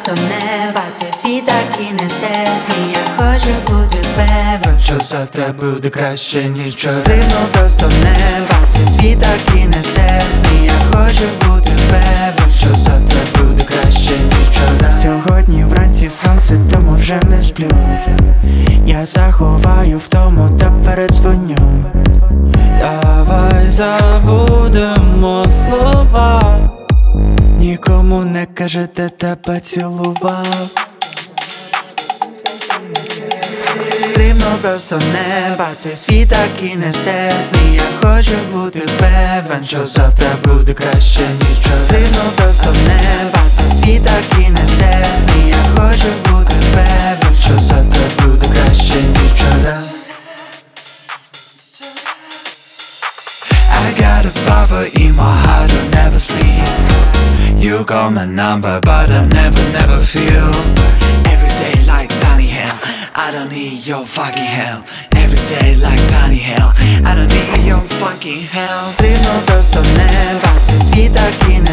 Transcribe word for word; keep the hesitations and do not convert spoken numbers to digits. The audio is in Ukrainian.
просто неба, цей світ такий нестерпний. Я хочу бути певен, що завтра буде краще, ніж вчора. Стрибну просто неба, цей світ такий нестерпний. Я хочу бути певен, що завтра буде краще, ніж вчора. Сьогодні вранці сонце, тому вже не сплю. Я заховаю втому та передзвоню. Давай забудемо слова, нікому не кажи, де тебе цілував. Стрибну просто неба, цей світ такий нестерпний. Я хочу бути певен, що завтра буде краще, ніж вчора. Стрибну просто неба, цей світ такий нестерпний. Я хочу бути певен, що завтра буде краще, ніж вчора. I got a bother in my heart, I'll never sleep. You got my number, but I'll never, never feel. Every day like sunny hell, I don't need your fucking hell. Every day like sunny hell, I don't need your fucking hell. Стрибну просто неба, цей світ такий